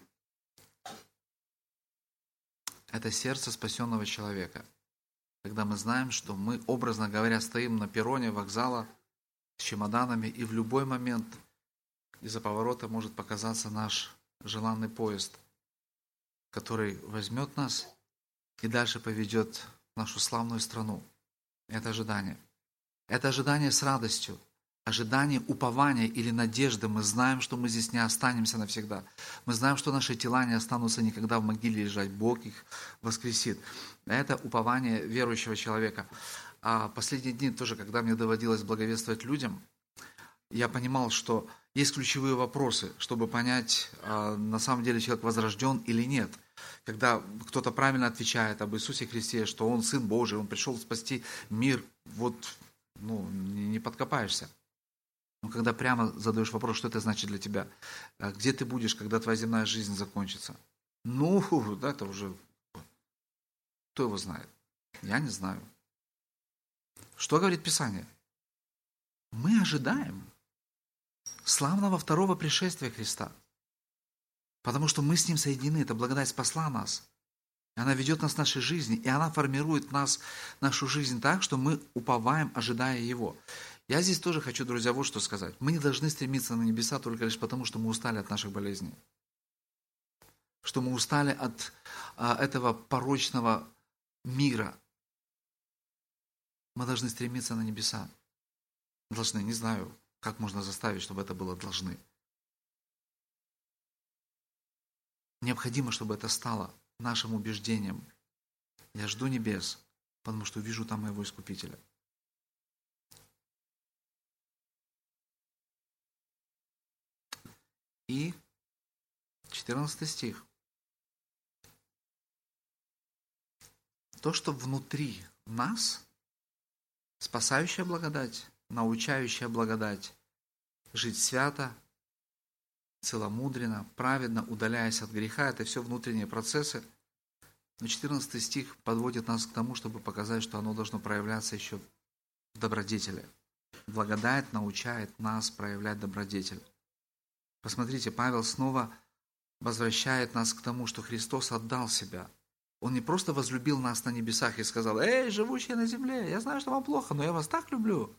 S1: Это сердце спасенного человека. Когда мы знаем, что мы, образно говоря, стоим на перроне вокзала с чемоданами, и в любой момент из-за поворота может показаться наш желанный поезд, который возьмет нас и дальше поведет в нашу славную страну. Это ожидание. Это ожидание с радостью. ожидание, упование или надежды. Мы знаем, что мы здесь не останемся навсегда. Мы знаем, что наши тела не останутся никогда в могиле лежать. Бог их воскресит. Это упование верующего человека. А последние дни тоже, когда мне доводилось благовествовать людям, я понимал, что есть ключевые вопросы, чтобы понять, на самом деле человек возрожден или нет. Когда кто-то правильно отвечает об Иисусе Христе, что Он Сын Божий, Он пришел спасти мир, не подкопаешься. Но когда прямо задаешь вопрос, что это значит для тебя, где ты будешь, когда твоя земная жизнь закончится, это уже, кто его знает? Я не знаю. Что говорит Писание? Мы ожидаем славного второго пришествия Христа, потому что мы с Ним соединены, эта благодать спасла нас. Она ведет нас в нашей жизни, и она формирует нашу жизнь так, что мы уповаем, ожидая Его. Я здесь тоже хочу, друзья, вот что сказать. Мы не должны стремиться на небеса только лишь потому, что мы устали от наших болезней. Что мы устали от этого порочного мира. Мы должны стремиться на небеса. Должны, не знаю, как можно заставить, чтобы это было должны. Необходимо, чтобы это стало нашим убеждением. Я жду небес, потому что увижу там моего Искупителя. И 14 стих. То, что внутри нас, спасающая благодать, научающая благодать, жить свято, целомудренно, праведно, удаляясь от греха, это все внутренние процессы. Но 14 стих подводит нас к тому, чтобы показать, что оно должно проявляться еще в добродетели. Благодать научает нас проявлять добродетель. Посмотрите, Павел снова возвращает нас к тому, что Христос отдал себя. Он не просто возлюбил нас на небесах и сказал: «Эй, живущие на земле, я знаю, что вам плохо, но я вас так люблю».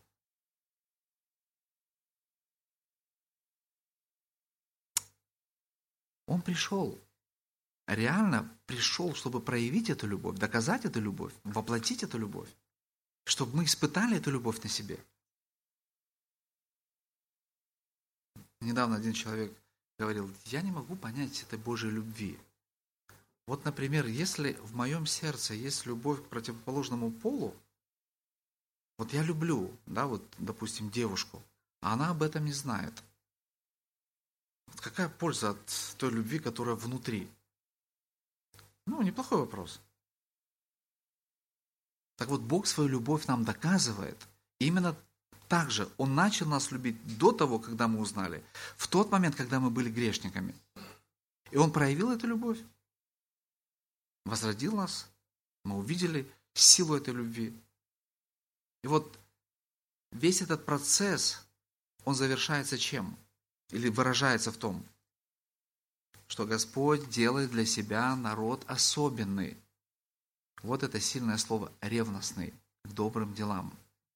S1: Он пришел, реально пришел, чтобы проявить эту любовь, доказать эту любовь, воплотить эту любовь, чтобы мы испытали эту любовь на себе. Недавно один человек говорил: я не могу понять этой Божьей любви. Вот, например, если в моем сердце есть любовь к противоположному полу, вот я люблю, допустим, девушку, а она об этом не знает. Вот какая польза от той любви, которая внутри? Неплохой вопрос. Так вот, Бог свою любовь нам доказывает. Именно так же Он начал нас любить до того, когда мы узнали, в тот момент, когда мы были грешниками. И Он проявил эту любовь, возродил нас, мы увидели силу этой любви. И вот весь этот процесс, он завершается чем? Или выражается в том, что Господь делает для себя народ особенный. Вот это сильное слово «ревностный» к добрым делам.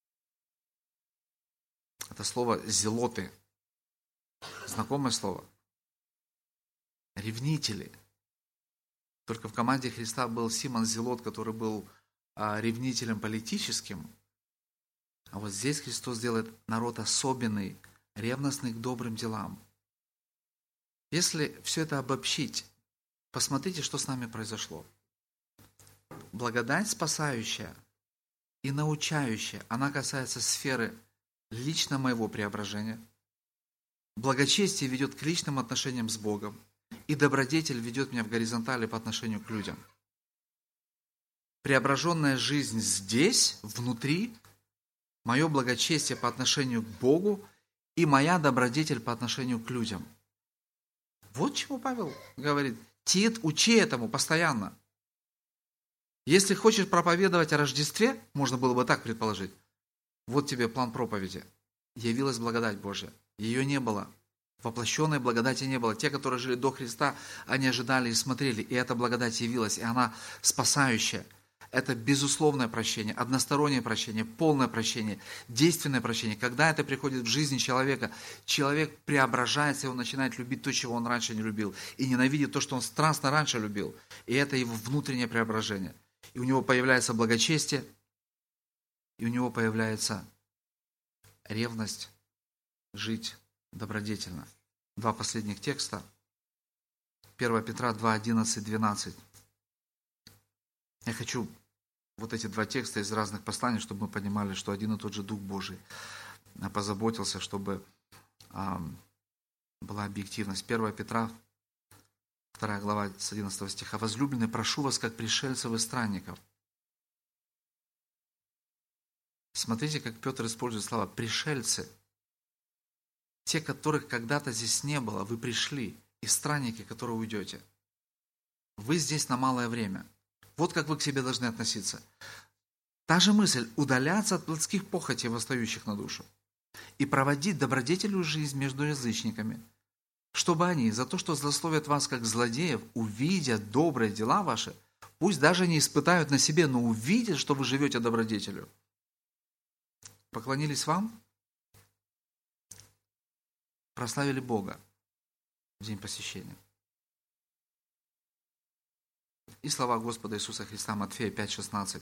S1: Это слово «зелоты». Знакомое слово? Ревнители. Только в команде Христа был Симон Зелот, который был ревнителем политическим. А вот здесь Христос делает народ особенный, ревностный к добрым делам. Если все это обобщить, посмотрите, что с нами произошло. Благодать спасающая и научающая, она касается сферы лично моего преображения. Благочестие ведет к личным отношениям с Богом. И добродетель ведет меня в горизонтали по отношению к людям. Преображенная жизнь здесь, внутри, мое благочестие по отношению к Богу и моя добродетель по отношению к людям. Вот чему Павел говорит. Тит, учи этому постоянно. Если хочешь проповедовать о Рождестве, можно было бы так предположить. Вот тебе план проповеди. Явилась благодать Божья. Ее не было. Воплощенной благодати не было. Те, которые жили до Христа, они ожидали и смотрели, и эта благодать явилась, и она спасающая. Это безусловное прощение, одностороннее прощение, полное прощение, действенное прощение. Когда это приходит в жизнь человека, человек преображается, и он начинает любить то, чего он раньше не любил, и ненавидит то, что он страстно раньше любил. И это его внутреннее преображение. И у него появляется благочестие, и у него появляется ревность жить добродетельно. Два последних текста. 1 Петра 2, 11, 12. Я хочу вот эти два текста из разных посланий, чтобы мы понимали, что один и тот же Дух Божий позаботился, чтобы была объективность. 1 Петра, 2 глава, с 11 стиха. «Возлюбленные, прошу вас, как пришельцев и странников». Смотрите, как Петр использует слова «пришельцы». Те, которых когда-то здесь не было, вы пришли, и странники, которые уйдете. Вы здесь на малое время. Вот как вы к себе должны относиться. Та же мысль – удаляться от плотских похотей, восстающих на душу, и проводить добродетельную жизнь между язычниками, чтобы они за то, что злословят вас как злодеев, увидя добрые дела ваши, пусть даже не испытают на себе, но увидят, что вы живете добродетелью. Поклонились вам, прославили Бога в день посещения. И слова Господа Иисуса Христа, Матфея 5,16.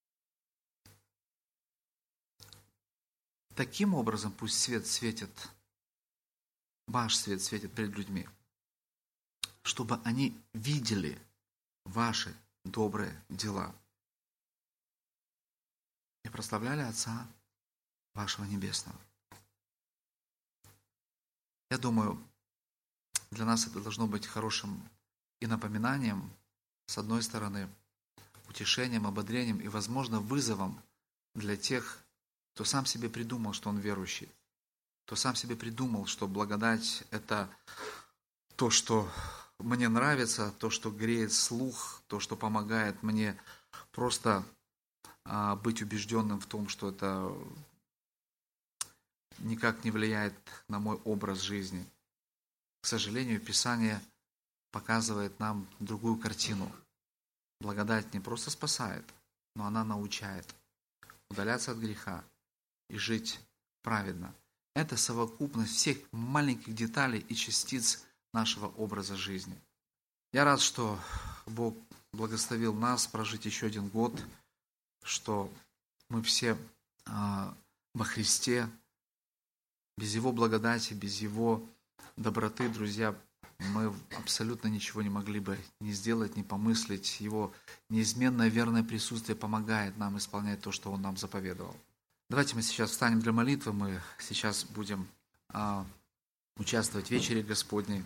S1: Таким образом пусть свет светит, ваш свет светит перед людьми, чтобы они видели ваши добрые дела и прославляли Отца вашего Небесного. Я думаю, для нас это должно быть хорошим и напоминанием, с одной стороны, утешением, ободрением и, возможно, вызовом для тех, кто сам себе придумал, что он верующий, кто сам себе придумал, что благодать – это то, что мне нравится, то, что греет слух, то, что помогает мне просто быть убежденным в том, что это никак не влияет на мой образ жизни. К сожалению, Писание показывает нам другую картину. Благодать не просто спасает, но она научает удаляться от греха и жить праведно. Это совокупность всех маленьких деталей и частиц нашего образа жизни. Я рад, что Бог благословил нас прожить еще один год, что мы все во Христе. Без Его благодати, без Его доброты, друзья, мы абсолютно ничего не могли бы ни сделать, ни помыслить. Его неизменное верное присутствие помогает нам исполнять то, что Он нам заповедовал. Давайте мы сейчас встанем для молитвы, мы сейчас будем участвовать в вечере Господней.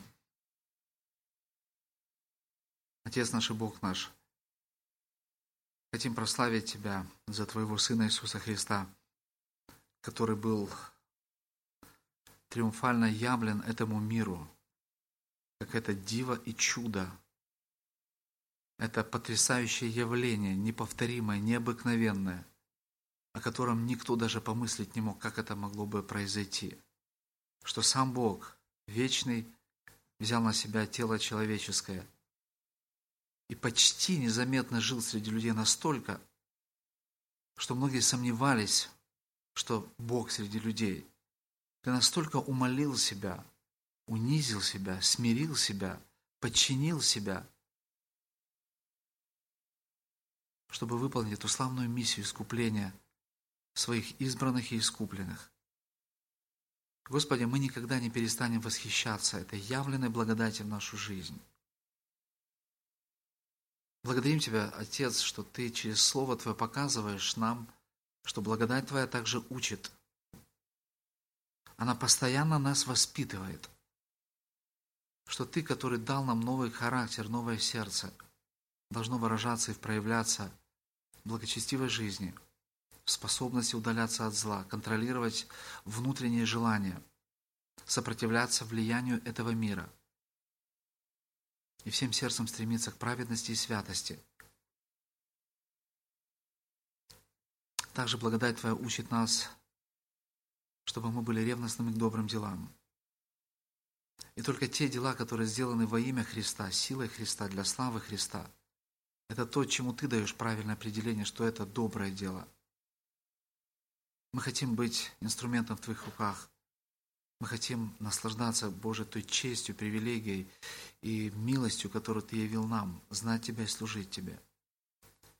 S1: Отец наш и Бог наш, хотим прославить Тебя за Твоего Сына Иисуса Христа, который был триумфально явлен этому миру, как это диво и чудо. Это потрясающее явление, неповторимое, необыкновенное, о котором никто даже помыслить не мог, как это могло бы произойти. Что сам Бог, вечный, взял на себя тело человеческое и почти незаметно жил среди людей настолько, что многие сомневались, что Бог среди людей. Ты настолько умолил себя, унизил себя, смирил себя, подчинил себя, чтобы выполнить эту славную миссию искупления своих избранных и искупленных. Господи, мы никогда не перестанем восхищаться этой явленной благодати в нашу жизнь. Благодарим Тебя, Отец, что Ты через Слово Твое показываешь нам, что благодать Твоя также учит. Она постоянно нас воспитывает. Что Ты, который дал нам новый характер, новое сердце, должно выражаться и проявляться в благочестивой жизни, в способности удаляться от зла, контролировать внутренние желания, сопротивляться влиянию этого мира и всем сердцем стремиться к праведности и святости. Также благодать Твоя учит нас, чтобы мы были ревностными к добрым делам. И только те дела, которые сделаны во имя Христа, силой Христа, для славы Христа, это то, чему Ты даешь правильное определение, что это доброе дело. Мы хотим быть инструментом в Твоих руках. Мы хотим наслаждаться, Боже, той честью, привилегией и милостью, которую Ты явил нам, знать Тебя и служить Тебе.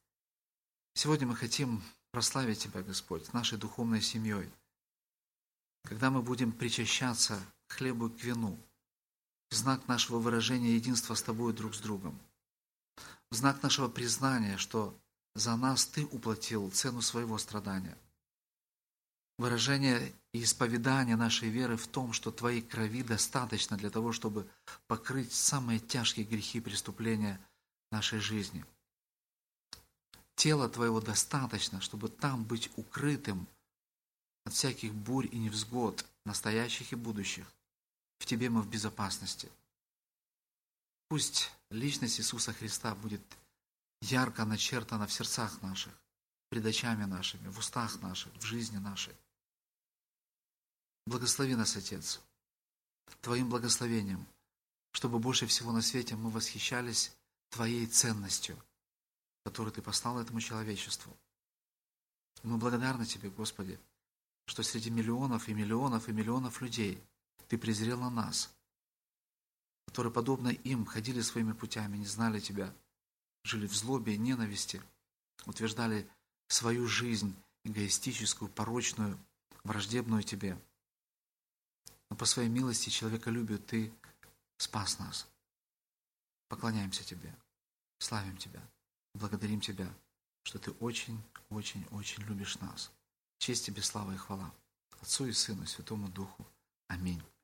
S1: Сегодня мы хотим прославить Тебя, Господь, нашей духовной семьей. когда мы будем причащаться к хлебу и к вину, в знак нашего выражения единства с Тобой друг с другом, в знак нашего признания, что за нас Ты уплатил цену своего страдания, выражение и исповедание нашей веры в том, что Твоей крови достаточно для того, чтобы покрыть самые тяжкие грехи и преступления нашей жизни. Тела Твоего достаточно, чтобы там быть укрытым от всяких бурь и невзгод, настоящих и будущих. В Тебе мы в безопасности. Пусть личность Иисуса Христа будет ярко начертана в сердцах наших, пред очами нашими, в устах наших, в жизни нашей. Благослови нас, Отец, Твоим благословением, чтобы больше всего на свете мы восхищались Твоей ценностью, которую Ты послал этому человечеству. Мы благодарны Тебе, Господи, что среди миллионов и миллионов и миллионов людей Ты презрел на нас, которые, подобно им, ходили своими путями, не знали Тебя, жили в злобе и ненависти, утверждали свою жизнь эгоистическую, порочную, враждебную Тебе. Но по своей милости и человеколюбию Ты спас нас. Поклоняемся Тебе, славим Тебя, благодарим Тебя, что Ты очень, очень, очень любишь нас. Честь Тебе, слава и хвала. Отцу и Сыну, и Святому Духу. Аминь.